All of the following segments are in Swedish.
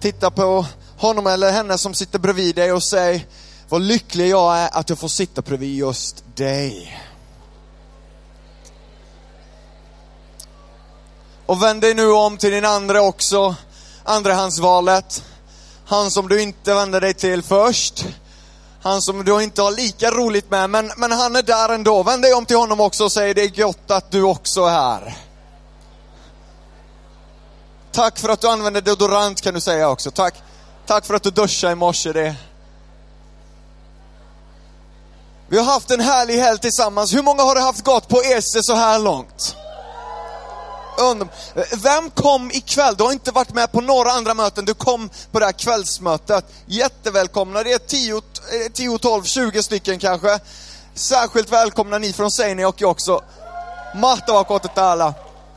Titta på honom eller henne som sitter bredvid dig och säg: vad lycklig jag är att jag får sitta bredvid just dig. Och vänd dig nu om till din andra också. Andrahandsvalet. Han som du inte vände dig till först. Han som du inte har lika roligt med. Men han är där ändå. Vänd dig om till honom också och säg: det är gott att du också är här. Tack för att du använder deodorant, kan du säga också. Tack för att du duschade i morse. Vi har haft en härlig helg tillsammans. Hur många har det haft gott på ESE så här långt? Vem kom ikväll? Du har inte varit med på några andra möten. Du kom på det här kvällsmötet. Jättevälkomna. Det är 10, 12, 20 stycken kanske. Särskilt välkomna ni från Seinäjoki också. Mahtavaa koettu täällä.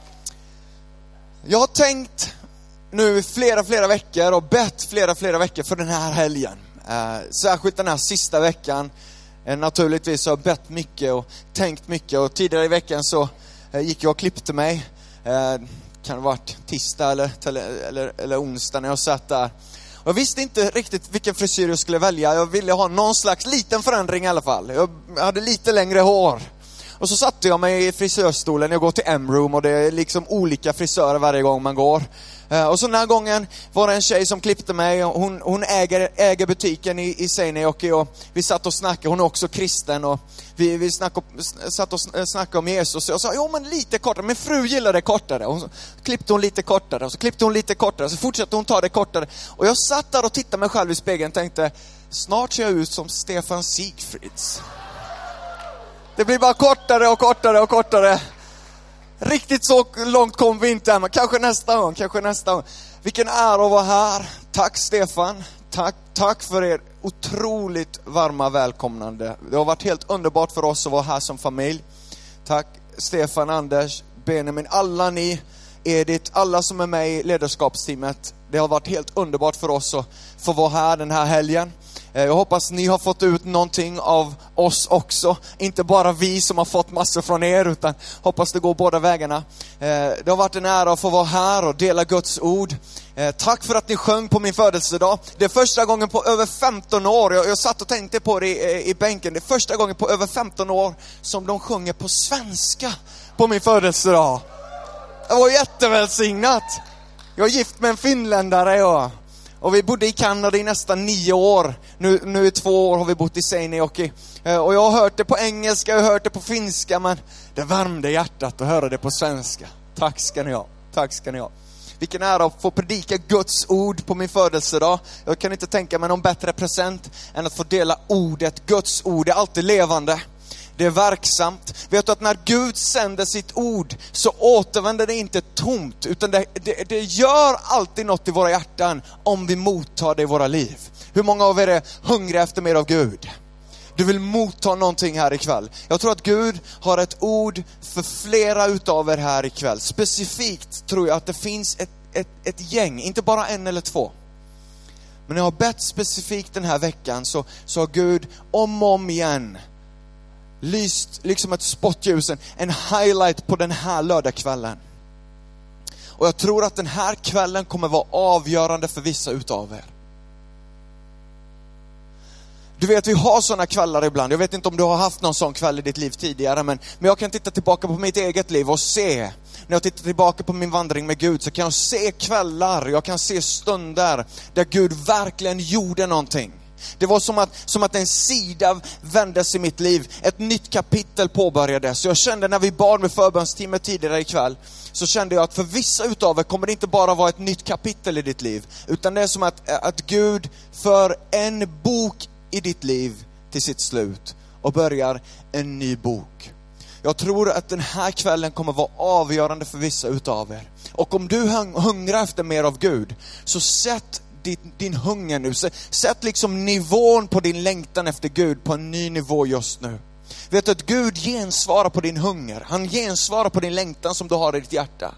Jag har tänkt nu flera veckor och bett flera veckor för den här helgen. Särskilt den här sista veckan. Naturligtvis har jag bett mycket och tänkt mycket. Och tidigare i veckan så gick jag och klippte mig. Kan det ha varit tisdag eller onsdag när jag satt där. Och jag visste inte riktigt vilken frisyr jag skulle välja. Jag ville ha någon slags liten förändring i alla fall. Jag hade lite längre hår. Och så satte jag mig i frisörstolen. Jag går till M-room och det är liksom olika frisörer varje gång man går. Och så den här gången var det en tjej som klippte mig. Hon äger butiken i Seinäjoki och vi satt och snackade. Hon är också kristen och vi satt och snackade om Jesus. Och jag sa, jo men lite kortare. Min fru gillade det kortare. Och så klippte hon lite kortare. Och så klippte hon lite kortare. Så fortsatte hon ta det kortare. Och jag satt där och tittade mig själv i spegeln och tänkte, snart ser jag ut som Stefan Sigfrids. Det blir bara kortare och kortare och kortare. Riktigt så långt kom vi inte än, men kanske nästa gång. Vilken ära att vara här. Tack Stefan. Tack för er otroligt varma välkomnande. Det har varit helt underbart för oss att vara här som familj. Tack Stefan, Anders, Benjamin, alla ni, Edith, alla som är med i ledarskapsteamet. Det har varit helt underbart för oss att få vara här den här helgen. Jag hoppas ni har fått ut någonting av oss också. Inte bara vi som har fått massor från er, utan hoppas det går båda vägarna. Det har varit en ära att få vara här och dela Guds ord. Tack för att ni sjöng på min födelsedag. Det är första gången på över 15 år. Jag satt och tänkte på det i bänken. Det är första gången på över 15 år som de sjunger på svenska på min födelsedag. Det var jättevälsignat. Jag är gift med en finländare och vi bodde i Kanada i nästan 9 år. Nu i 2 år har vi bott i Seinäjoki. Och jag har hört det på engelska, jag har hört det på finska, men det värmde hjärtat att höra det på svenska. Tack ska ni ha. Vilken ära att få predika Guds ord på min födelsedag. Jag kan inte tänka mig någon bättre present än att få dela ordet. Guds ord är alltid levande. Det är verksamt. Vet du att när Gud sänder sitt ord så återvänder det inte tomt, utan det gör alltid något i våra hjärtan om vi mottar det i våra liv. Hur många av er är hungriga efter mer av Gud? Du vill motta någonting här ikväll. Jag tror att Gud har ett ord för flera utav er här ikväll. Specifikt tror jag att det finns ett gäng, inte bara 1 eller 2. Men när jag har bett specifikt den här veckan så har Gud om och om igen lyst liksom ett spotljus, en highlight på den här lördagskvällen. Och jag tror att den här kvällen kommer vara avgörande för vissa utav er. Du vet, vi har såna kvällar ibland. Jag vet inte om du har haft någon sån kväll i ditt liv tidigare, men jag kan titta tillbaka på mitt eget liv och se, när jag tittar tillbaka på min vandring med Gud, så kan jag se kvällar, jag kan se stunder där Gud verkligen gjorde någonting. Det var som att en sida vändes i mitt liv. Ett nytt kapitel påbörjades. Så jag kände när vi bad med förbönsteamet tidigare ikväll, så kände jag att för vissa utav er kommer det inte bara vara ett nytt kapitel i ditt liv, utan det är som att Gud för en bok i ditt liv till sitt slut och börjar en ny bok. Jag tror att den här kvällen kommer vara avgörande för vissa utav er. Och om du hungrar efter mer av Gud, så sätt din hunger nu. Sätt liksom nivån på din längtan efter Gud på en ny nivå just nu. Vet du att Gud gensvarar på din hunger. Han gensvarar på din längtan som du har i ditt hjärta.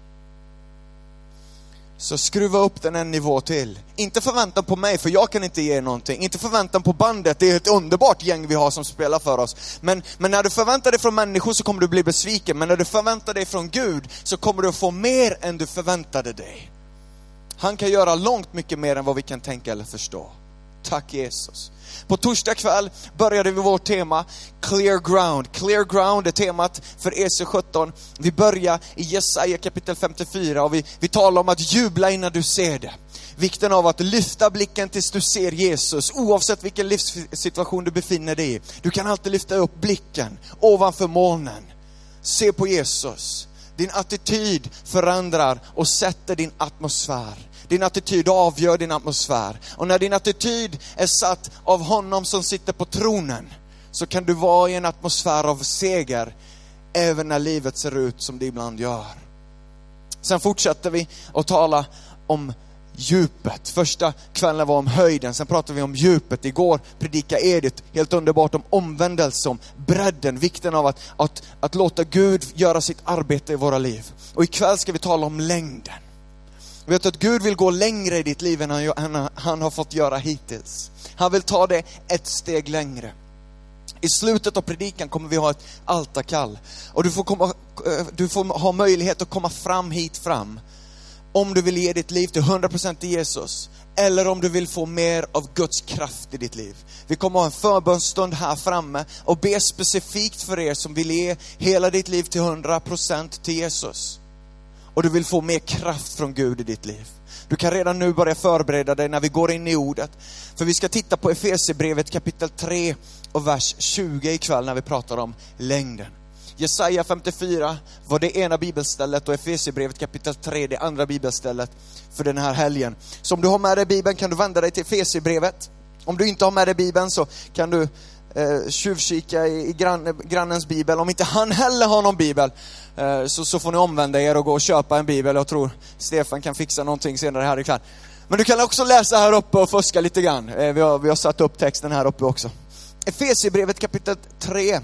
Så skruva upp den en nivå till. Inte förväntan på mig, för jag kan inte ge någonting. Inte förväntan på bandet, det är ett underbart gäng vi har som spelar för oss. Men när du förväntar dig från människor så kommer du bli besviken. Men när du förväntar dig från Gud så kommer du få mer än du förväntade dig. Han kan göra långt mycket mer än vad vi kan tänka eller förstå. Tack Jesus. På torsdag kväll började vi vårt tema Clear Ground. Clear Ground är temat för EC17. Vi börjar i Jesaja kapitel 54 och vi talar om att jubla innan du ser det. Vikten av att lyfta blicken tills du ser Jesus, oavsett vilken livssituation du befinner dig i. Du kan alltid lyfta upp blicken ovanför molnen. Se på Jesus. Din attityd förändrar och sätter din atmosfär. Din attityd avgör din atmosfär. Och när din attityd är satt av honom som sitter på tronen, så kan du vara i en atmosfär av seger även när livet ser ut som det ibland gör. Sen fortsätter vi att tala om djupet. Första kvällen var om höjden, sen pratade vi om djupet. Igår predikade Edith helt underbart om omvändelse, om bredden, vikten av att låta Gud göra sitt arbete i våra liv. Och ikväll ska vi tala om längden. Vet du att Gud vill gå längre i ditt liv än han har fått göra hittills. Han vill ta det ett steg längre. I slutet av predikan kommer vi ha ett altarkall. Och du får ha möjlighet att komma fram hit fram. Om du vill ge ditt liv till 100% till Jesus. Eller om du vill få mer av Guds kraft i ditt liv. Vi kommer ha en förbönstund här framme och be specifikt för er som vill ge hela ditt liv till 100% till Jesus. Och du vill få mer kraft från Gud i ditt liv. Du kan redan nu börja förbereda dig när vi går in i ordet. För vi ska titta på Efesierbrevet kapitel 3 och vers 20 ikväll när vi pratar om längden. Jesaja 54 var det ena bibelstället och Efesierbrevet kapitel 3 det andra bibelstället för den här helgen. Så om du har med dig Bibeln kan du vända dig till Efesierbrevet. Om du inte har med dig Bibeln så kan du tjuvkika i grannens bibel. Om inte han heller har någon bibel så får ni omvända er och gå och köpa en bibel. Jag tror Stefan kan fixa någonting senare här ikväll. Men du kan också läsa här uppe och fuska lite grann. Vi har satt upp texten här uppe också. Efesierbrevet kapitel 3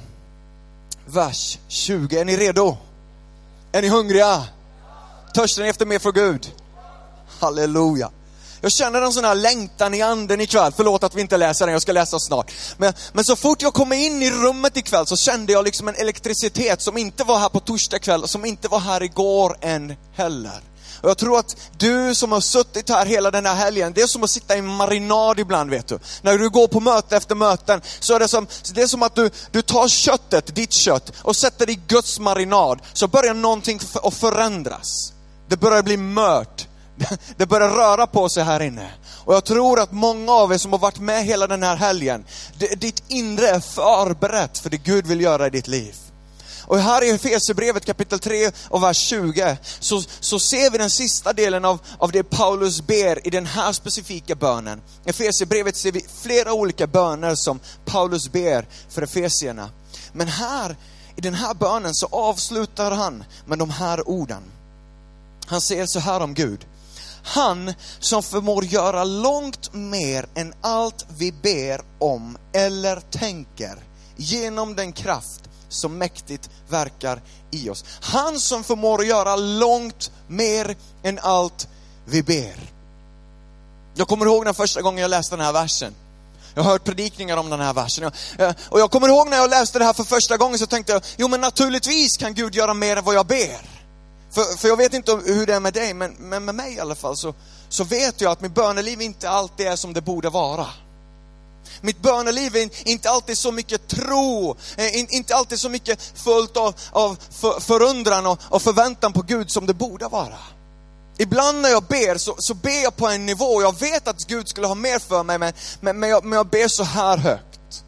vers 20. Är ni redo? Är ni hungriga? Törstar ni efter mer för Gud? Halleluja. Jag känner en sån här längtan i anden ikväll. Förlåt att vi inte läser den, jag ska läsa snart. Men så fort jag kom in i rummet ikväll så kände jag liksom en elektricitet som inte var här på torsdag kväll, som inte var här igår än heller. Och jag tror att du som har suttit här hela den här helgen, det är som att sitta i marinad ibland, vet du. När du går på möte efter möten så är det som att du tar köttet, ditt kött, och sätter det i Guds marinad. Så börjar någonting att förändras. Det börjar bli mört. Det börjar röra på sig här inne. Och jag tror att många av er som har varit med hela den här helgen, ditt inre är förberett för det Gud vill göra i ditt liv. Och här i Efesierbrevet kapitel 3 och vers 20 så ser vi den sista delen av det Paulus ber i den här specifika bönen. I Efesierbrevet ser vi flera olika böner som Paulus ber för efesierna. Men här i den här bönen så avslutar han med de här orden. Han säger så här om Gud: han som förmår göra långt mer än allt vi ber om eller tänker genom den kraft som mäktigt verkar i oss. Han som förmår göra långt mer än allt vi ber. Jag kommer ihåg den första gången jag läste den här versen. Jag har hört predikningar om den här versen. Och jag kommer ihåg när jag läste det här för första gången så tänkte jag, jo men naturligtvis kan Gud göra mer än vad jag ber. För jag vet inte hur det är med dig, men med mig i alla fall så vet jag att mitt böneliv inte alltid är som det borde vara. Mitt böneliv är inte alltid så mycket tro, inte alltid så mycket fullt av förundran och förväntan på Gud som det borde vara. Ibland när jag ber så ber jag på en nivå. Jag vet att Gud skulle ha mer för mig, men jag ber så här högt.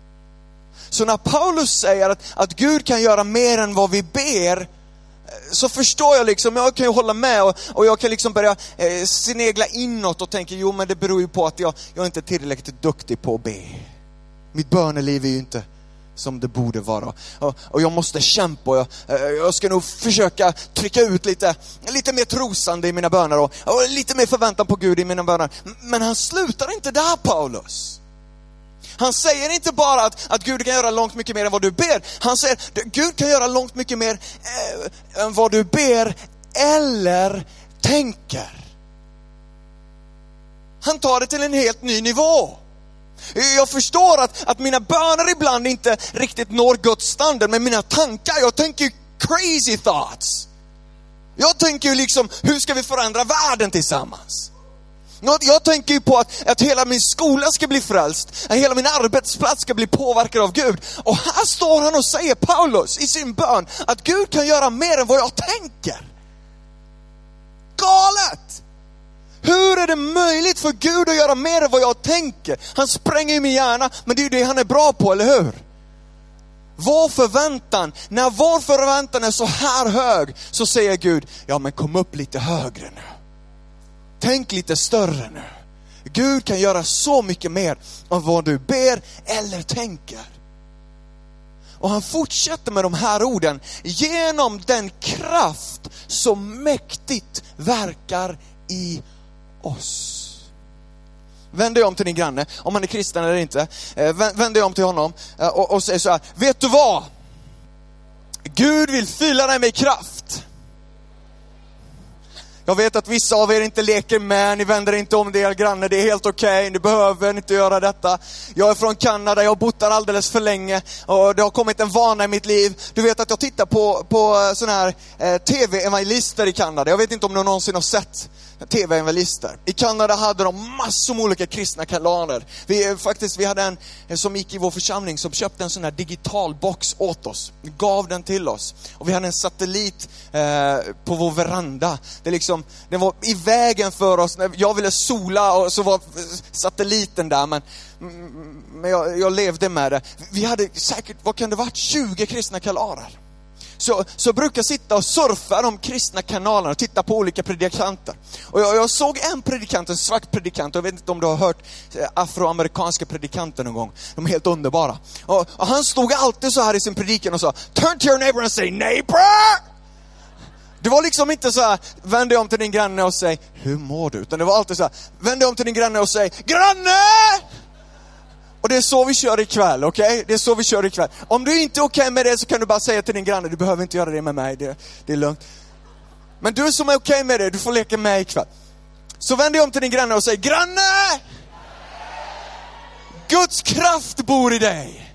Så när Paulus säger att Gud kan göra mer än vad vi ber, så förstår jag liksom, jag kan ju hålla med och jag kan liksom börja snegla inåt och tänka, jo men det beror ju på att jag inte är tillräckligt duktig på att be. Mitt böneliv är ju inte som det borde vara. Och jag måste kämpa och jag ska nog försöka trycka ut lite mer trosande i mina böner och lite mer förväntan på Gud i mina böner. Men han slutar inte där, Paulus. Han säger inte bara att Gud kan göra långt mycket mer än vad du ber. Han säger att Gud kan göra långt mycket mer än vad du ber eller tänker. Han tar det till en helt ny nivå. Jag förstår att mina böner ibland inte riktigt når Guds standard, men mina tankar, jag tänker crazy thoughts. Jag tänker ju liksom, hur ska vi förändra världen tillsammans? Jag tänker ju på att hela min skola ska bli frälst. Att hela min arbetsplats ska bli påverkad av Gud. Och här står han och säger, Paulus, i sin bön, att Gud kan göra mer än vad jag tänker. Galet! Hur är det möjligt för Gud att göra mer än vad jag tänker? Han spränger ju min hjärna, men det är ju det han är bra på, eller hur? När vår förväntan är så här hög, så säger Gud, ja men kom upp lite högre nu. Tänk lite större nu. Gud kan göra så mycket mer av vad du ber eller tänker. Och han fortsätter med de här orden. Genom den kraft som mäktigt verkar i oss. Vänd dig om till din granne, om han är kristen eller inte. Vänd dig om till honom och säg så här. Vet du vad? Gud vill fylla dig med kraft. Jag vet att vissa av er inte leker med, ni vänder inte om till er granne, det är helt okej, ni behöver inte göra detta. Jag är från Kanada, jag har bott där alldeles för länge och det har kommit en vana i mitt liv. Du vet att jag tittar på såna här tv-evangelister i Kanada. Jag vet inte om ni någonsin har sett tv-evangelister. I Kanada hade de massor med olika kristna kanaler. Vi hade en som gick i vår församling som köpte en sån här digital box åt oss. Gav den till oss. Och vi hade en satellit på vår veranda. Den var i vägen för oss. När jag ville sola och så var satelliten där. Men jag levde med det. Vi hade säkert, vad kan det varit, 20 kristna kanaler. Så brukar jag sitta och surfa de kristna kanalerna och titta på olika predikanter. Och jag såg en predikant, en svart predikant. Jag vet inte om du har hört afroamerikanska predikanter någon gång. De är helt underbara. Och han stod alltid så här i sin predikan och sa, turn to your neighbor and say, neighbor! Det var liksom inte så här, vänd dig om till din granne och säg, hur mår du? Utan det var alltid så här, vänd dig om till din granne och säg, granne! Och det är så vi kör ikväll, okej? Det är så vi kör ikväll. Om du inte är okej med det så kan du bara säga till din granne, du behöver inte göra det med mig, det är lugnt. Men du som är okej med det, du får leka med ikväll. Så vänd dig om till din granne och säg, granne! Guds kraft bor i dig.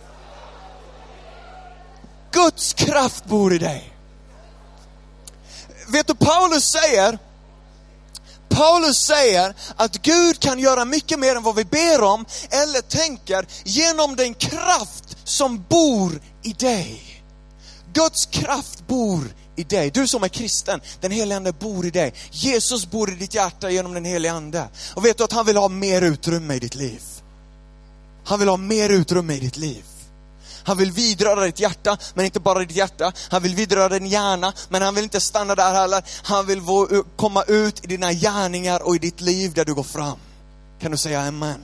Guds kraft bor i dig. Vet du, Paulus säger att Gud kan göra mycket mer än vad vi ber om eller tänker genom den kraft som bor i dig. Guds kraft bor i dig. Du som är kristen, den helige ande bor i dig. Jesus bor i ditt hjärta genom den helige ande. Och vet du att han vill ha mer utrymme i ditt liv? Han vill ha mer utrymme i ditt liv. Han vill vidröra ditt hjärta, men inte bara ditt hjärta. Han vill vidröra din hjärna, men han vill inte stanna där heller. Han vill komma ut i dina gärningar och i ditt liv där du går fram. Kan du säga amen?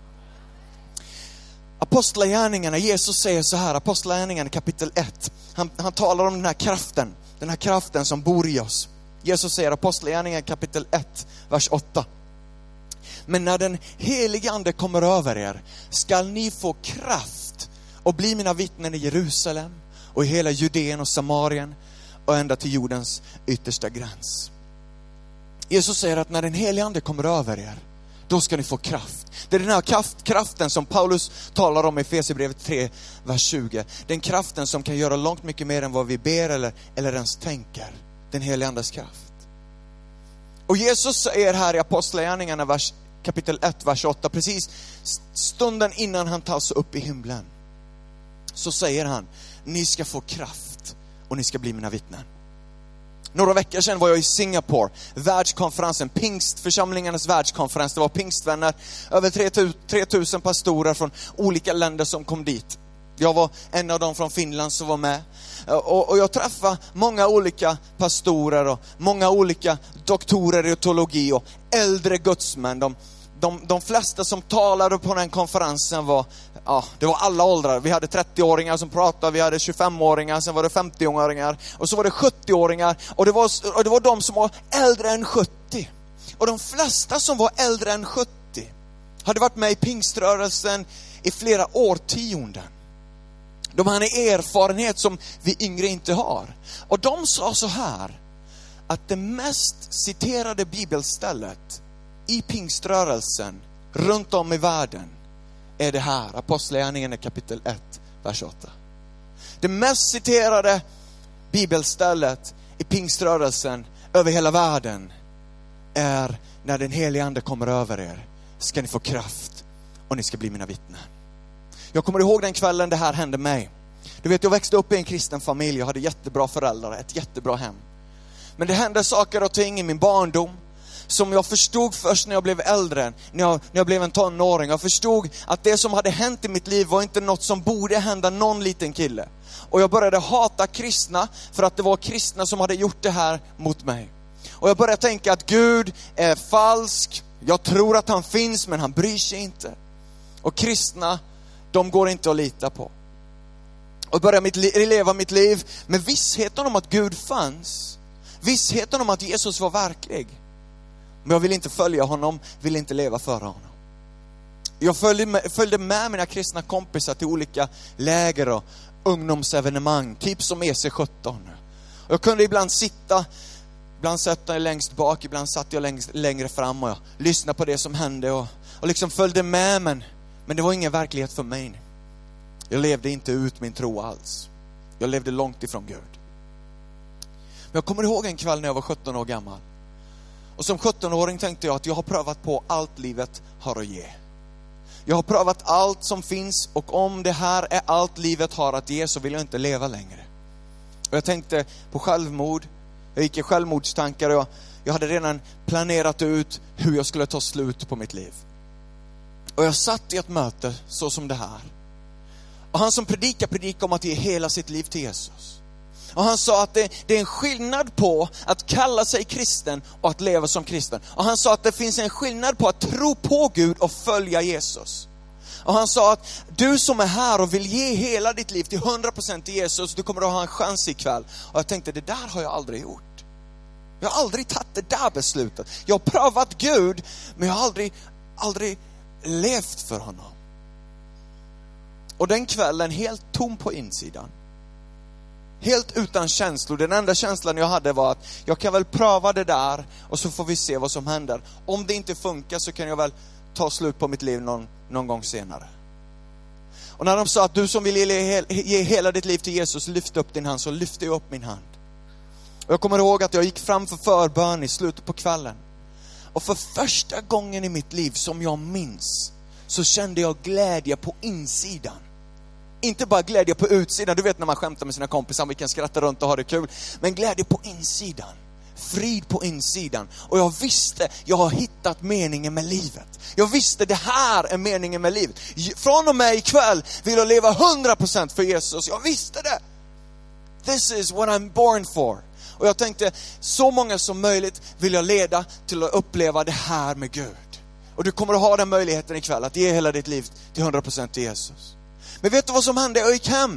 Apostlagärningarna, Jesus säger så här, Apostlagärningarna kapitel 1. Han talar om den här kraften som bor i oss. Jesus säger, Apostlagärningarna kapitel 1, vers 8. Men när den helige ande kommer över er, skall ni få kraft och bli mina vittnen i Jerusalem och i hela Judeen och Samarien och ända till jordens yttersta gräns. Jesus säger att när den helige ande kommer över er, då ska ni få kraft. Det är den här kraften som Paulus talar om i Efesierbrevet 3, vers 20. Den kraften som kan göra långt mycket mer än vad vi ber eller ens tänker. Den helige andes kraft. Och Jesus säger här i Apostlagärningarna kapitel 1, vers 8, precis stunden innan han tas upp i himlen, så säger han, ni ska få kraft och ni ska bli mina vittnen. Några veckor sedan var jag i Singapore, världskonferensen, pingstförsamlingarnas världskonferens. Det var pingstvänner, över 3000 pastorer från olika länder som kom dit. Jag var en av dem från Finland som var med. Och jag träffade många olika pastorer och många olika doktorer i teologi och äldre gudsmän. De flesta som talade på den konferensen det var alla åldrar. Vi hade 30-åringar som pratade, vi hade 25-åringar, sen var det 50-åringar och så var det 70-åringar och det var de som var äldre än 70. Och de flesta som var äldre än 70 hade varit med i pingströrelsen i flera årtionden. De hade erfarenhet som vi yngre inte har. Och de sa så här, att det mest citerade bibelstället i pingströrelsen runt om i världen är det här, Apostlagärningarna kapitel 1, vers 8. Det mest citerade bibelstället i pingströrelsen över hela världen är när den helige ande kommer över er ska ni få kraft och ni ska bli mina vittnen. Jag kommer ihåg den kvällen det här hände mig. Du vet, jag växte upp i en kristen familj. Jag hade jättebra föräldrar, ett jättebra hem. Men det hände saker och ting i min barndom som jag förstod först när jag blev äldre, när jag blev en tonåring. Jag förstod att det som hade hänt i mitt liv var inte något som borde hända någon liten kille. Och jag började hata kristna för att det var kristna som hade gjort det här mot mig. Och jag började tänka att Gud är falsk. Jag tror att han finns, men han bryr sig inte. Och kristna, de går inte att lita på. Och började leva mitt liv med vissheten om att Gud fanns. Vissheten om att Jesus var verklig. Men jag ville inte följa honom, ville inte leva för honom. Jag följde med mina kristna kompisar till olika läger och ungdomsevenemang, typ som EC17. Och jag kunde ibland satt jag längst bak, ibland satt jag längre fram och jag lyssnade på det som hände och liksom följde med, men det var ingen verklighet för mig. Jag levde inte ut min tro alls. Jag levde långt ifrån Gud. Men jag kommer ihåg en kväll när jag var 17 år gammal. Och som 17-åring tänkte jag att jag har prövat på allt livet har att ge. Jag har prövat allt som finns, och om det här är allt livet har att ge så vill jag inte leva längre. Och jag tänkte på självmord. Jag gick i självmordstankar och jag hade redan planerat ut hur jag skulle ta slut på mitt liv. Och jag satt i ett möte så som det här. Och han som predikade om att ge hela sitt liv till Jesus. Och han sa att det är en skillnad på att kalla sig kristen och att leva som kristen. Och han sa att det finns en skillnad på att tro på Gud och följa Jesus. Och han sa att du som är här och vill ge hela ditt liv till 100% till Jesus, du kommer att ha en chans ikväll. Och jag tänkte, det där har jag aldrig gjort. Jag har aldrig tagit det där beslutet. Jag har prövat Gud, men jag har aldrig levt för honom. Och den kvällen helt tom på insidan. Helt utan känslor. Den enda känslan jag hade var att jag kan väl pröva det där och så får vi se vad som händer. Om det inte funkar så kan jag väl ta slut på mitt liv någon gång senare. Och när de sa att du som vill ge hela ditt liv till Jesus, lyft upp din hand, så lyfte jag upp min hand. Och jag kommer ihåg att jag gick fram för förbön i slutet på kvällen. Och för första gången i mitt liv som jag minns så kände jag glädje på insidan. Inte bara glädje på utsidan. Du vet när man skämtar med sina kompisar, vi kan skratta runt och ha det kul. Men glädje på insidan. Frid på insidan. Och jag visste, jag har hittat meningen med livet. Jag visste, det här är meningen med livet. Från och med ikväll vill jag leva 100% för Jesus. Jag visste det. This is what I'm born for. Och jag tänkte, så många som möjligt vill jag leda till att uppleva det här med Gud. Och du kommer att ha den möjligheten ikväll att ge hela ditt liv till 100% till Jesus. Men vet du vad som hände? Jag gick hem.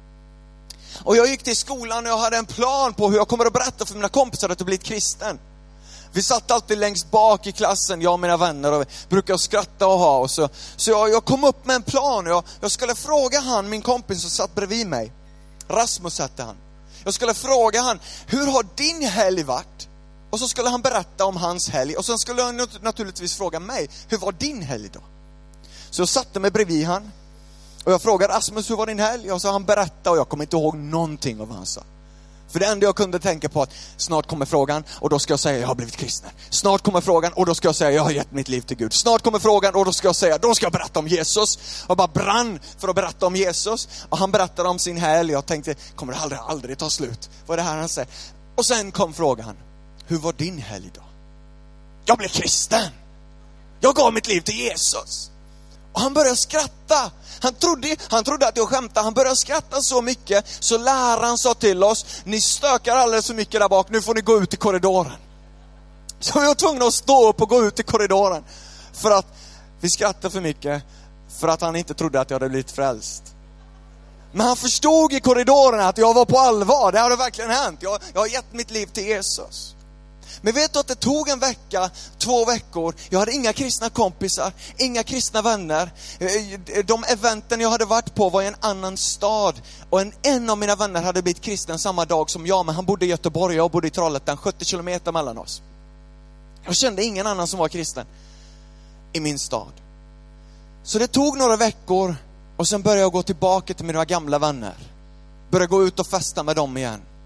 Och jag gick till skolan och jag hade en plan på hur jag kommer att berätta för mina kompisar att jag blivit kristen. Vi satt alltid längst bak i klassen, jag och mina vänner, och brukade skratta och ha. Och så jag kom upp med en plan. Jag skulle fråga min kompis som satt bredvid mig. Rasmus hette han. Jag skulle fråga han, hur har din helg varit? Och så skulle han berätta om hans helg. Och sen skulle han naturligtvis fråga mig, hur var din helg då? Så jag satte mig bredvid han. Och jag frågade Rasmus, hur var din helg? Och så han berättade, och jag kommer inte ihåg någonting av vad han sa. För det enda jag kunde tänka på att snart kommer frågan och då ska jag säga jag har blivit kristen. Snart kommer frågan och då ska jag säga jag har gett mitt liv till Gud. Snart kommer frågan och då ska jag säga, då ska jag berätta om Jesus. Jag bara brann för att berätta om Jesus. Och han berättade om sin helg. Jag tänkte, kommer det aldrig ta slut? Vad är det här han säger? Och sen kom frågan, hur var din helg då? Jag blev kristen. Jag gav mitt liv till Jesus. Och han började skratta. Han trodde att jag skämtade. Han började skratta så mycket så läraren sa till oss, ni stökar alldeles så mycket där bak, nu får ni gå ut i korridoren. Så jag var tvungen att stå upp och gå ut i korridoren. För att vi skrattade för mycket. För att han inte trodde att jag hade blivit frälst. Men han förstod i korridoren att jag var på allvar. Det hade verkligen hänt. Jag har gett mitt liv till Jesus. Men vet du att det tog en vecka, 2 veckor. Jag hade inga kristna kompisar, inga kristna vänner. De eventen jag hade varit på var i en annan stad. Och en av mina vänner hade blivit kristen samma dag som jag. Men han bodde i Göteborg och jag bodde i Trollhättan, 70 kilometer mellan oss. Jag kände ingen annan som var kristen i min stad. Så det tog några veckor. Och sen började jag gå tillbaka till mina gamla vänner. Började gå ut och festa med dem igen.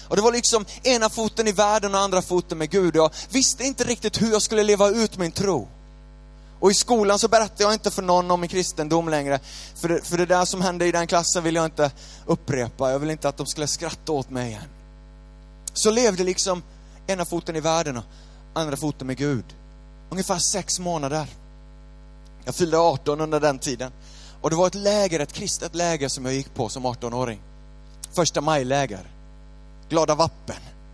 Och det var liksom ena foten i världen och andra foten med Gud. Jag visste inte riktigt hur jag skulle leva ut min tro. Och i skolan så berättade jag inte för någon om min kristendom längre. För det där som hände i den klassen vill jag inte upprepa. Jag vill inte att de skulle skratta åt mig igen. Så levde liksom ena foten i världen och andra foten med Gud. Ungefär 6 månader. Jag fyllde 18 under den tiden. Och det var ett läger, ett kristet läger som jag gick på som 18-åring. Första majläger. Glada vappen.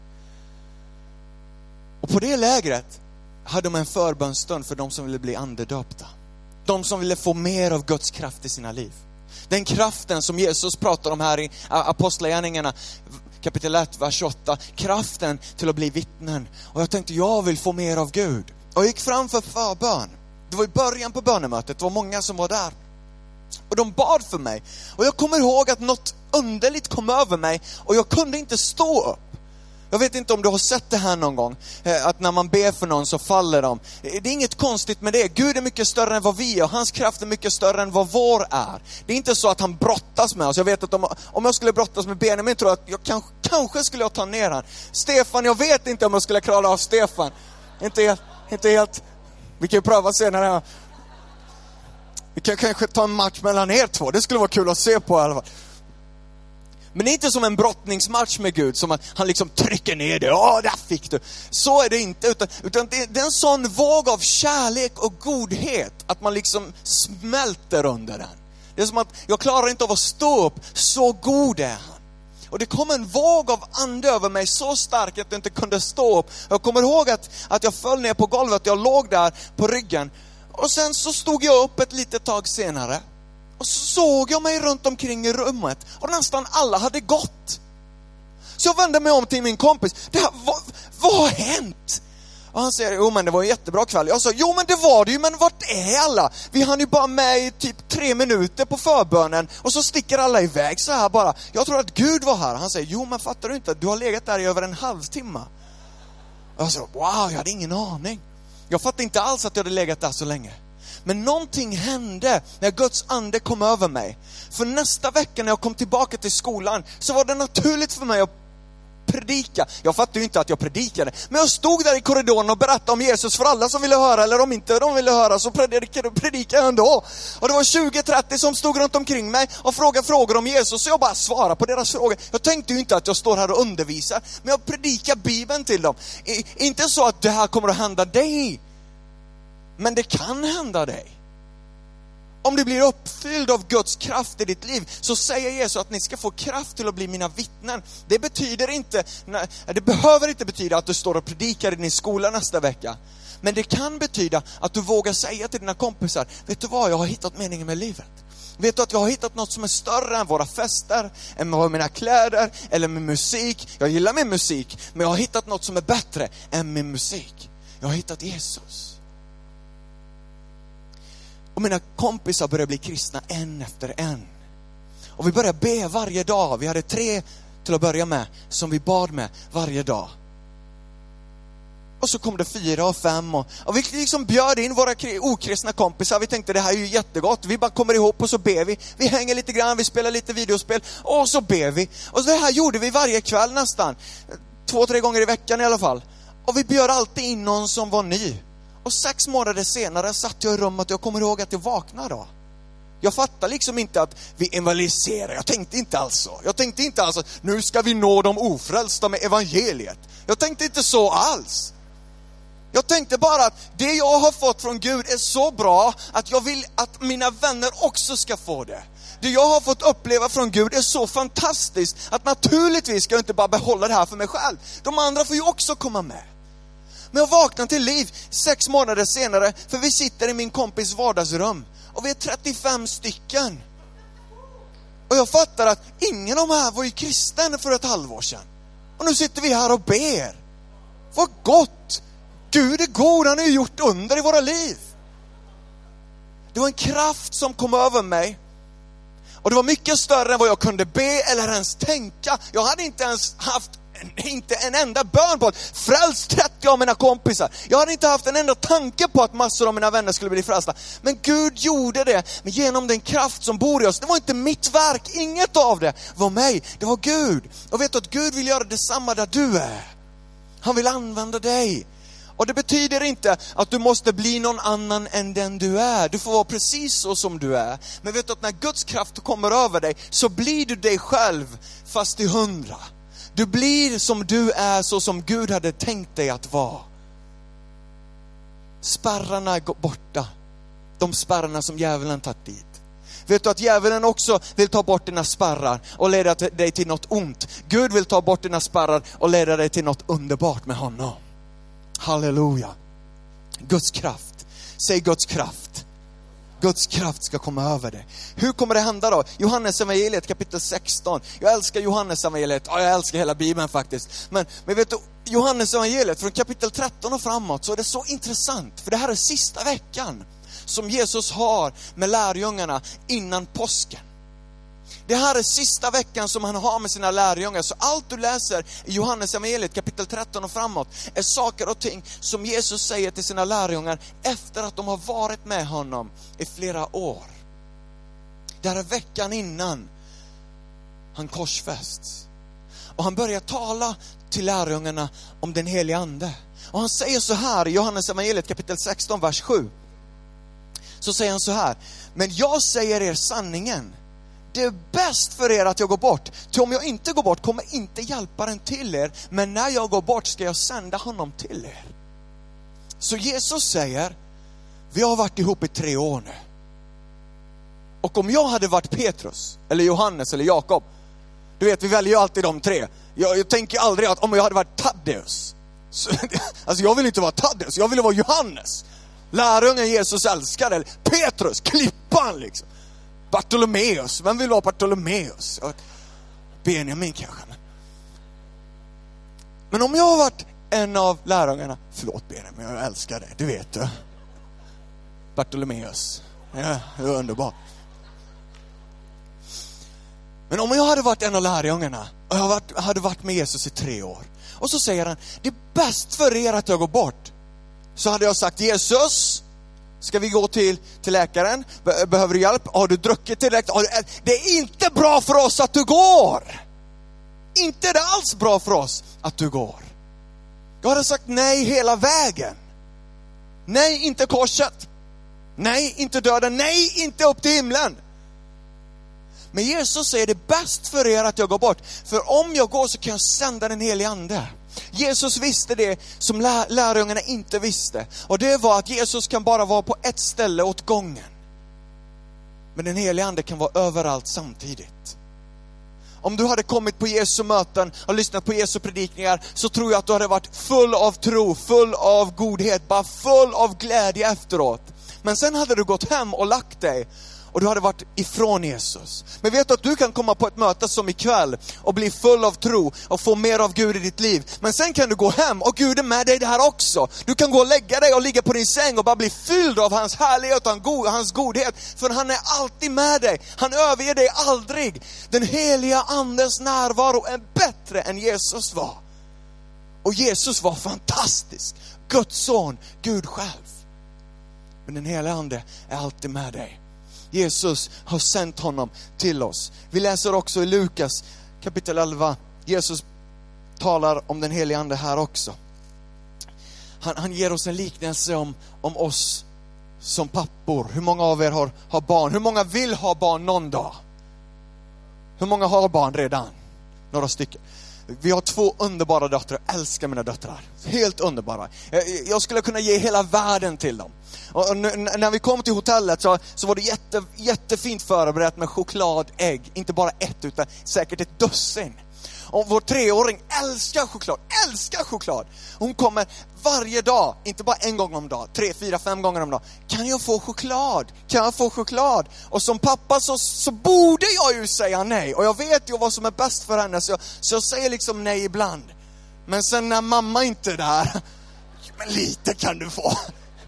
Och på det lägret hade de en förbönstund för de som ville bli andedöpta. De som ville få mer av Guds kraft i sina liv. Den kraften som Jesus pratar om här i Apostlagärningarna kapitel 1, vers 28. Kraften till att bli vittnen. Och jag tänkte, jag vill få mer av Gud. Och jag gick fram för förbön. Det var i början på bönemötet. Det var många som var där. Och de bad för mig. Och jag kommer ihåg att något underligt kom över mig. Och jag kunde inte stå upp. Jag vet inte om du har sett det här någon gång. Att när man ber för någon så faller de. Det är inget konstigt med det. Gud är mycket större än vad vi är. Och hans kraft är mycket större än vad vår är. Det är inte så att han brottas med oss. Jag vet att om jag skulle brottas med Benjamin tror jag att jag kanske skulle jag ta ner han. Stefan, jag vet inte om jag skulle klara av Stefan. Inte helt. Vi kan ju pröva senare. Vi kan kanske ta en match mellan er två. Det skulle vara kul att se på i alla fall. Men det är inte som en brottningsmatch med Gud. Som att han liksom trycker ner det. Där fick du. Så är det inte. Utan det är en sån våg av kärlek och godhet. Att man liksom smälter under den. Det är som att jag klarar inte av att stå upp. Så god är han. Och det kom en våg av ande över mig. Så stark att jag inte kunde stå upp. Jag kommer ihåg att jag föll ner på golvet. Jag låg där på ryggen. Och sen så stod jag upp ett litet tag senare. Och så såg jag mig runt omkring i rummet. Och nästan alla hade gått. Så jag vände mig om till min kompis. Vad har hänt? Och han säger, jo men det var en jättebra kväll. Jag sa, jo men det var det ju, men vart är alla? Vi hann ju bara med i typ 3 minuter på förbönen. Och så sticker alla iväg så här bara. Jag tror att Gud var här. Han säger, jo men fattar du inte? Du har legat där i över en halvtimme. Och jag sa, wow, jag hade ingen aning. Jag fattade inte alls att jag hade legat där så länge. Men någonting hände när Guds ande kom över mig. För nästa vecka när jag kom tillbaka till skolan så var det naturligt för mig att predika. Jag fattade ju inte att jag predikade. Men jag stod där i korridoren och berättade om Jesus för alla som ville höra. Eller om inte de ville höra så predikade jag ändå. Och det var 20-30 som stod runt omkring mig och frågade frågor om Jesus. Så jag bara svarade på deras frågor. Jag tänkte ju inte att jag står här och undervisar. Men jag predikar Bibeln till dem. Inte så att det här kommer att hända dig. Men det kan hända dig. Om du blir uppfylld av Guds kraft i ditt liv så säger Jesus att ni ska få kraft till att bli mina vittnen. Det behöver inte betyda att du står och predikar i din skola nästa vecka. Men det kan betyda att du vågar säga till dina kompisar, vet du vad, jag har hittat meningen med livet. Vet du att jag har hittat något som är större än våra fester, än mina kläder eller min musik. Jag gillar min musik, men jag har hittat något som är bättre än min musik. Jag har hittat Jesus. Och mina kompisar började bli kristna en efter en. Och vi började be varje dag. Vi hade 3 till att börja med som vi bad med varje dag. Och så kom det 4 och 5. Och vi liksom bjöd in våra okristna kompisar. Vi tänkte det här är ju jättegott. Vi bara kommer ihop och så ber vi. Vi hänger lite grann, vi spelar lite videospel. Och så ber vi. Och det här gjorde vi varje kväll nästan. 2-3 gånger i veckan i alla fall. Och vi bjöd alltid in någon som var ny. Och 6 månader senare satt jag i rummet och jag kommer ihåg att jag vaknade då. Jag fattar liksom inte att vi evangeliserar. Jag tänkte inte alls att nu ska vi nå de ofrälsta med evangeliet. Jag tänkte inte så alls. Jag tänkte bara att det jag har fått från Gud är så bra att jag vill att mina vänner också ska få det. Det jag har fått uppleva från Gud är så fantastiskt att naturligtvis ska jag inte bara behålla det här för mig själv. De andra får ju också komma med. Men jag vaknade till liv 6 månader senare, för vi sitter i min kompis vardagsrum och vi är 35 stycken. Och jag fattar att ingen av de här var ju kristen för ett halvår sedan. Och nu sitter vi här och ber. Vad gott! Gud är god, han har ju gjort under i våra liv. Det var en kraft som kom över mig. Och det var mycket större än vad jag kunde be eller ens tänka. Jag hade inte ens haft inte en enda bön på att fräls 30 av mina kompisar. Jag hade inte haft en enda tanke på att massor av mina vänner skulle bli frälsta. Men Gud gjorde det genom den kraft som bor i oss. Det var inte mitt verk, inget av det var mig, det var Gud. Och vet du att Gud vill göra detsamma där du är. Han vill använda dig. Och det betyder inte att du måste bli någon annan än den du är. Du får vara precis så som du är. Men vet du att när Guds kraft kommer över dig så blir du dig själv fast till 100. Du blir som du är, så som Gud hade tänkt dig att vara. Spärrarna är borta. De spärrarna som djävulen tagit dit. Vet du att djävulen också vill ta bort dina spärrar och leda dig till något ont. Gud vill ta bort dina spärrar och leda dig till något underbart med honom. Halleluja. Guds kraft. Säg Guds kraft. Guds kraft ska komma över dig. Hur kommer det hända då? Johannes evangeliet kapitel 16. Jag älskar Johannes evangeliet. Ja, jag älskar hela Bibeln faktiskt. Men vet du, Johannes evangeliet från kapitel 13 och framåt, så är det så intressant. För det här är sista veckan som Jesus har med lärjungarna innan påsken. Det här är sista veckan som han har med sina lärjungar. Så allt du läser i Johannes evangeliet kapitel 13 och framåt är saker och ting som Jesus säger till sina lärjungar efter att de har varit med honom i flera år. Det här är veckan innan han korsfästs. Och han börjar tala till lärjungarna om den heliga ande. Och han säger så här i Johannes evangeliet kapitel 16 vers 7. Så säger han så här: men jag säger er sanningen. Det är bäst för er att jag går bort. Ty om jag inte går bort kommer inte hjälparen till er. Men när jag går bort ska jag sända honom till er. Så Jesus säger: vi har varit ihop i 3 år nu. Och om jag hade varit Petrus, eller Johannes, eller Jakob. Du vet, vi väljer ju alltid de 3. Jag tänker aldrig att om jag hade varit Taddeus. Alltså jag vill inte vara Taddeus, jag vill vara Johannes. Lärjungen Jesus älskar. Eller Petrus, klippan liksom. Bartolomeus, vem vill vara Bartolomeus? Benjamin kanske. Men om jag har varit en av lärjungarna, förlåt Benjamin, jag älskar det, du vet du. Bartolomeus, ja, det är underbart. Men om jag hade varit en av lärjungarna och jag hade varit med Jesus i 3 år. Och så säger han: det är bäst för er att jag går bort. Så hade jag sagt: Jesus, ska vi gå till läkaren? Behöver du hjälp? Har du druckit tillräckligt? Det är inte bra för oss att du går. Inte är det alls bra för oss att du går. Jag hade sagt nej hela vägen. Nej, inte korset. Nej, inte döden. Nej, inte upp till himlen. Men Jesus säger: det är bäst för er att jag går bort. För om jag går så kan jag sända den helige ande. Jesus visste det som lärjungarna inte visste. Och det var att Jesus kan bara vara på ett ställe åt gången. Men den helige ande kan vara överallt samtidigt. Om du hade kommit på Jesu möten och lyssnat på Jesu predikningar, så tror jag att du hade varit full av tro, full av godhet, bara full av glädje efteråt. Men sen hade du gått hem och lagt dig och du hade varit ifrån Jesus. Men vet du att du kan komma på ett möte som ikväll och bli full av tro och få mer av Gud i ditt liv. Men sen kan du gå hem och Gud är med dig det här också. Du kan gå och lägga dig och ligga på din säng och bara bli fylld av hans härlighet och hans godhet. För han är alltid med dig. Han överger dig aldrig. Den heliga andens närvaro är bättre än Jesus var. Och Jesus var fantastisk. Guds son, Gud själv. Men den heliga ande är alltid med dig. Jesus har sänt honom till oss. Vi läser också i Lukas kapitel 11. Jesus talar om den helige ande här också. Han ger oss en liknelse om oss som pappor. Hur många av er har barn? Hur många vill ha barn någon dag? Hur många har barn redan? Några stycken. Vi har 2 underbara döttrar. Jag älskar mina döttrar. Helt underbara. Jag skulle kunna ge hela världen till dem. Och när vi kom till hotellet så var det jättefint förberett med chokladägg. Inte bara ett utan säkert ett dussin. Och vår 3-åring älskar choklad. Hon kommer varje dag, inte bara en gång om dagen, 3, 4, 5 gånger om dagen. Kan jag få choklad? Och som pappa så borde jag ju säga nej. Och jag vet ju vad som är bäst för henne, så jag säger liksom nej ibland. Men sen när mamma inte är där, men lite kan du få.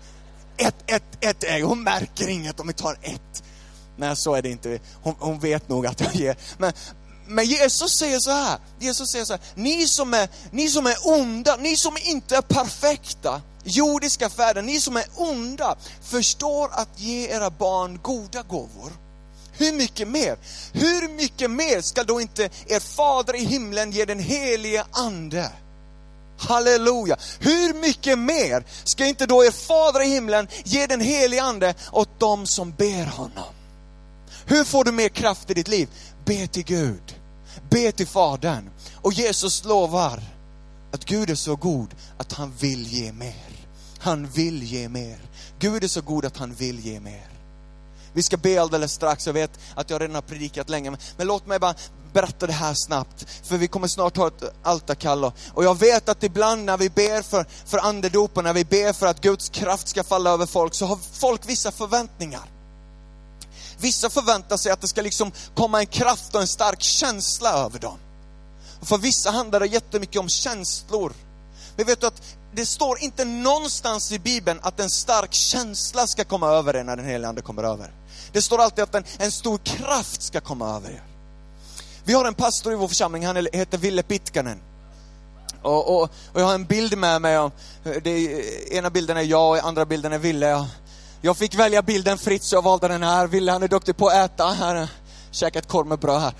Ett ägg. Hon märker inget om vi tar ett. Nej, så är det inte. Hon vet nog att jag ger. Men Jesus säger så här. Ni som är onda, ni som inte är perfekta, jordiska fäder, ni som är onda, förstår att ge era barn goda gåvor. Hur mycket mer ska då inte er fader i himlen ge den helige ande? Halleluja. Hur mycket mer ska inte då er fader i himlen ge den helige ande åt dem som ber honom? Hur får du mer kraft i ditt liv? Be till Gud. Be till Fadern. Och Jesus lovar att Gud är så god att han vill ge mer. Han vill ge mer. Gud är så god att han vill ge mer. Vi ska be alldeles strax. Jag vet att jag redan har predikat länge. Men låt mig bara berätta det här snabbt. För vi kommer snart ha ett altarkall. Och jag vet att ibland när vi ber för andedopen, när vi ber för att Guds kraft ska falla över folk, så har folk vissa förväntningar. Vissa förväntar sig att det ska liksom komma en kraft och en stark känsla över dem. Och för vissa handlar det jättemycket om känslor. Men vet du att det står inte någonstans i Bibeln att en stark känsla ska komma över er när den helige ande kommer över. Det står alltid att en stor kraft ska komma över er. Vi har en pastor i vår församling, han heter Ville Pitkanen. Och jag har en bild med mig. Ena bilden är jag och andra bilden är Ville. Jag fick välja bilden fritt så jag valde den här. Ville, han är duktig på att äta. Här, käkat korv med bröd här.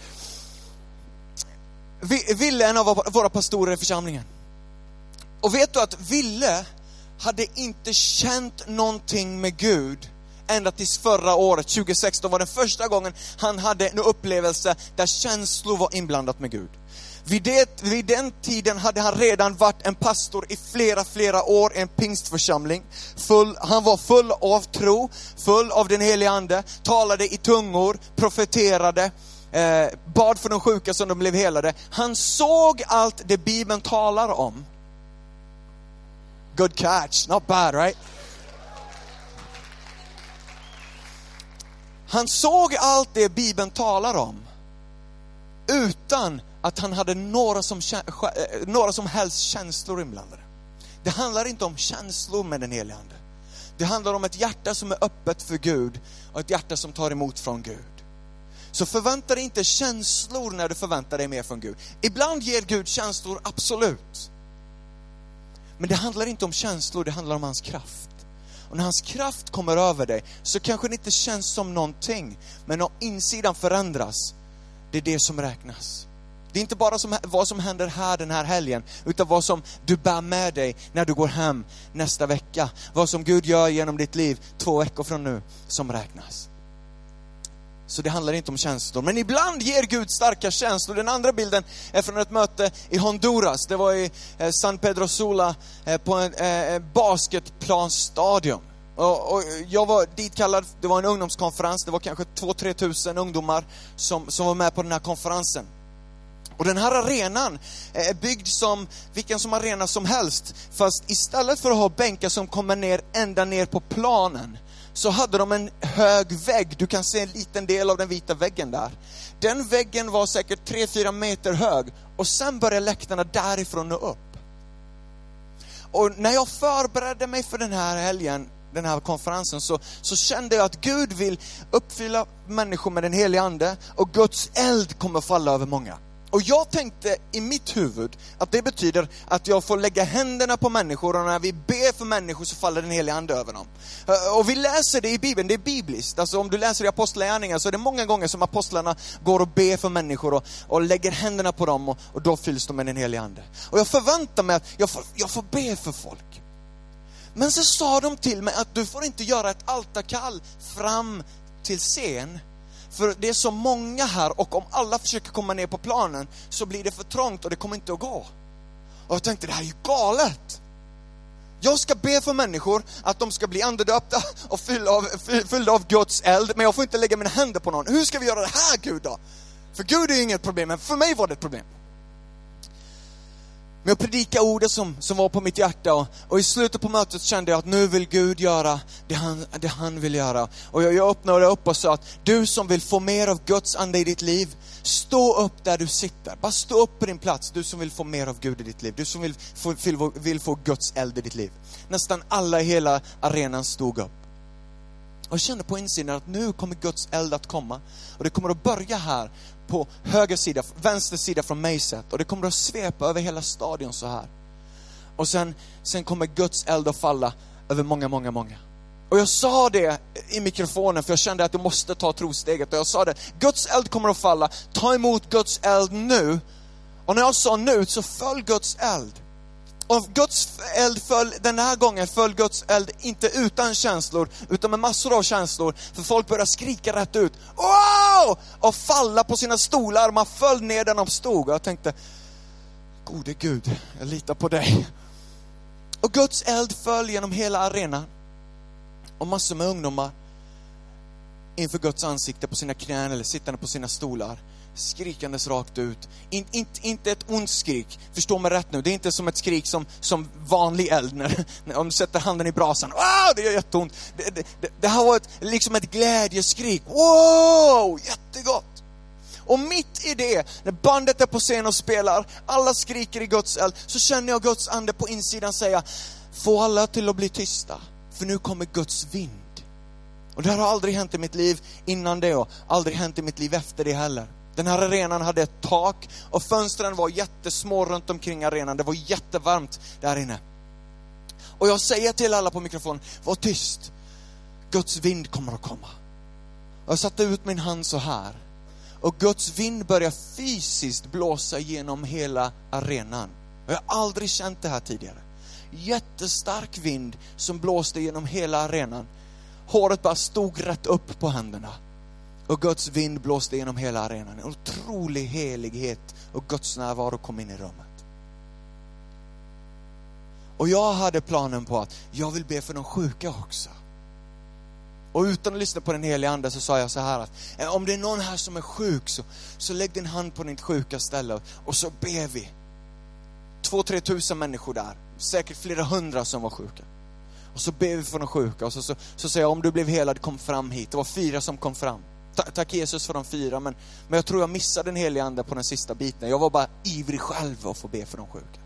Ville är en av våra pastorer i församlingen. Och vet du att Ville hade inte känt någonting med Gud ända tills förra året, 2016, var den första gången han hade en upplevelse där känslor var inblandat med Gud. Vid den tiden hade han redan varit en pastor i flera år i en pingstförsamling. Han var full av tro, full av den helige ande, talade i tungor, profeterade, bad för de sjuka som de blev helade. Han såg allt det Bibeln talar om. Good catch, not bad, right? Han såg allt det Bibeln talar om utan att han hade några som helst känslor inblandade. Det handlar inte om känslor med den helige ande. Det handlar om ett hjärta som är öppet för Gud och ett hjärta som tar emot från Gud. Så förvänta dig inte känslor när du förväntar dig mer från Gud. Ibland ger Gud känslor, absolut. Men det handlar inte om känslor, det handlar om hans kraft. Och när hans kraft kommer över dig så kanske det inte känns som någonting. Men om insidan förändras, det är det som räknas. Det är inte bara vad som händer här den här helgen, utan vad som du bär med dig när du går hem nästa vecka. Vad som Gud gör genom ditt liv 2 veckor från nu som räknas. Så det handlar inte om känslor. Men ibland ger Gud starka känslor. Den andra bilden är från ett möte i Honduras. Det var i San Pedro Sula på en basketplanstadion. Och jag var ditkallad, det var en ungdomskonferens. Det var kanske 2-3 tusen ungdomar som var med på den här konferensen. Och den här arenan är byggd som vilken som arena som helst. Fast istället för att ha bänkar som kommer ända ner på planen, så hade de en hög vägg. Du kan se en liten del av den vita väggen där. Den väggen var säkert 3-4 meter hög. Och sen började läktarna därifrån och upp. Och när jag förberedde mig för den här helgen, den här konferensen, så kände jag att Gud vill uppfylla människor med den helige ande. Och Guds eld kommer falla över många. Och jag tänkte i mitt huvud att det betyder att jag får lägga händerna på människor, och när vi ber för människor så faller den heliga ande över dem. Och vi läser det i Bibeln, det är bibliskt. Alltså om du läser i Apostlagärningarna så är det många gånger som apostlarna går och ber för människor och lägger händerna på dem, och då fylls de med den heliga ande. Och jag förväntar mig att jag får be för folk. Men så sa de till mig att du får inte göra ett altarkall fram till scen. För det är så många här, och om alla försöker komma ner på planen så blir det för trångt och det kommer inte att gå. Och jag tänkte, det här är ju galet. Jag ska be för människor att de ska bli andedöpta och fyllda av Guds eld, men jag får inte lägga mina händer på någon. Hur ska vi göra det här, Gud då? För Gud är ju inget problem, men för mig var det ett problem. Men jag predikade ordet som var på mitt hjärta, och i slutet på mötet kände jag att nu vill Gud göra det han vill göra. Och jag öppnade upp och sa att du som vill få mer av Guds ande i ditt liv, stå upp där du sitter. Bara stå upp på din plats, du som vill få mer av Gud i ditt liv. Du som vill få Guds eld i ditt liv. Nästan alla i hela arenan stod upp. Och jag kände på insidan att nu kommer Guds eld att komma. Och det kommer att börja här på höger sida, vänster sida från mig sett. Och det kommer att svepa över hela stadion så här. Och sen kommer Guds eld att falla över många. Och jag sa det i mikrofonen för jag kände att du måste ta trosteget. Och jag sa det, Guds eld kommer att falla. Ta emot Guds eld nu. Och när jag sa nu så föll Guds eld. Och Guds eld föll, den här gången föll Guds eld inte utan känslor, utan med massor av känslor. För folk började skrika rätt ut. Wow! Och falla på sina stolar. Man föll ner där de stod. Och jag tänkte, gode Gud, jag litar på dig. Och Guds eld föll genom hela arenan. Och massor med ungdomar inför Guds ansikte på sina knän eller sittande på sina stolar. Skrikandes rakt ut. Inte ett ont skrik. Förstå mig rätt nu. Det är inte som ett skrik som vanlig eld. När om du sätter handen i brasan. Wow, det gör jätteont. Det här var liksom ett glädjeskrik. Wow, jättegott. Och mitt i det, när bandet är på scen och spelar, alla skriker i Guds eld, så känner jag Guds ande på insidan säga, få alla till att bli tysta. För nu kommer Guds vind. Och det här har aldrig hänt i mitt liv innan det och aldrig hänt i mitt liv efter det heller. Den här arenan hade ett tak och fönstren var jättesmå runt omkring arenan. Det var jättevarmt där inne. Och jag säger till alla på mikrofon, var tyst. Guds vind kommer att komma. Och jag satte ut min hand så här. Och Guds vind börjar fysiskt blåsa genom hela arenan. Och jag har aldrig känt det här tidigare. Jättestark vind som blåste genom hela arenan. Håret bara stod rätt upp på händerna. Och Guds vind blåste genom hela arenan. En otrolig helighet och Guds närvaro kom in i rummet. Och jag hade planen på att jag vill be för de sjuka också. Och utan att lyssna på den heliga ande så sa jag så här att om det är någon här som är sjuk så lägg din hand på ditt sjuka ställe och så ber vi. 2-3 tusen människor där. Säkert flera hundra som var sjuka. Och så ber vi för de sjuka. Och så säger jag, om du blev helad, kom fram hit. Det var 4 som kom fram. Tack Jesus för de 4. Men jag tror jag missade den heliga ande på den sista biten. Jag var bara ivrig själv att få be för de sjuka.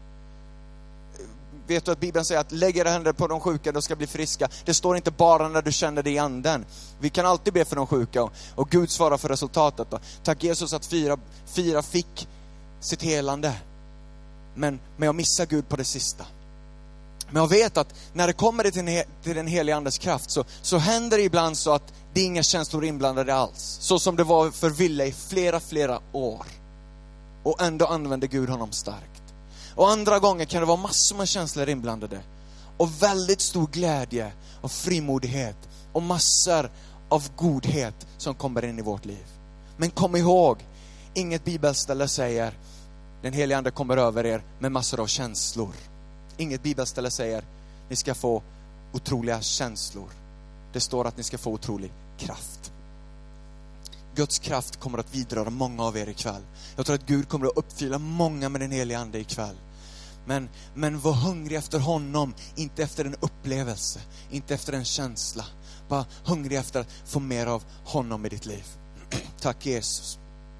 Vet du att Bibeln säger att lägger händer på de sjuka, då ska bli friska. Det står inte bara när du känner det i anden. Vi kan alltid be för de sjuka. Och Gud svarar för resultatet. Då. Tack Jesus att 4 fick sitt helande. Men jag missar Gud på det sista. Men jag vet att när det kommer till den heliga andes kraft så händer det ibland så att det är inga känslor inblandade alls. Så som det var för Ville i flera år. Och ändå använde Gud honom starkt. Och andra gånger kan det vara massor med känslor inblandade. Och väldigt stor glädje och frimodighet. Och massor av godhet som kommer in i vårt liv. Men kom ihåg, inget bibelställe säger den heliga ande kommer över er med massor av känslor. Inget bibelställe säger ni ska få otroliga känslor. Det står att ni ska få otrolig kraft. Guds kraft kommer att vidröra många av er ikväll. Jag tror att Gud kommer att uppfylla många med den heliga ande ikväll. Men var hungrig efter honom, inte efter en upplevelse, inte efter en känsla. Bara hungrig efter att få mer av honom i ditt liv. Tack Jesus.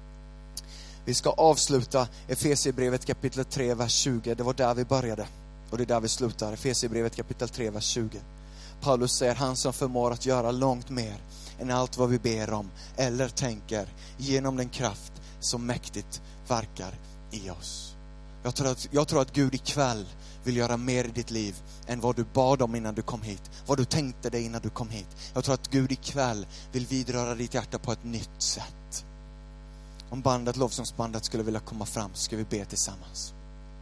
Vi ska avsluta Efesierbrevet kapitel 3, vers 20. Det var där vi började. Och det är där vi slutar. Efesierbrevet kapitel 3, vers 20. Paulus säger, han som förmår att göra långt mer än allt vad vi ber om eller tänker genom den kraft som mäktigt verkar i oss. Jag tror att Gud ikväll vill göra mer i ditt liv än vad du bad om innan du kom hit. Vad du tänkte dig innan du kom hit. Jag tror att Gud ikväll vill vidröra ditt hjärta på ett nytt sätt. Om lovsångsbandet skulle vilja komma fram, ska vi be tillsammans.